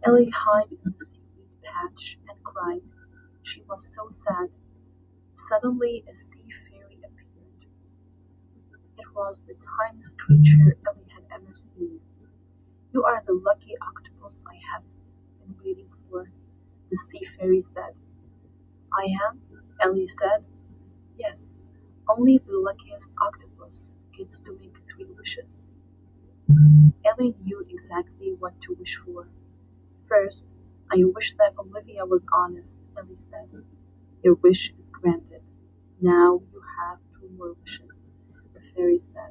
Ellie hid in the seaweed patch and cried. She was so sad. Suddenly a sea fairy appeared. It was the tiniest creature Ellie had ever seen. "You are the lucky octopus I have been waiting for," the sea fairy said. "I am?" Ellie said. "Yes, only the luckiest octopus gets to make 3 wishes." Ellie knew exactly what to wish for. "First, I wish that Olivia was honest," Ellie said. "Your wish is granted. Now you have 2 more wishes," the fairy said.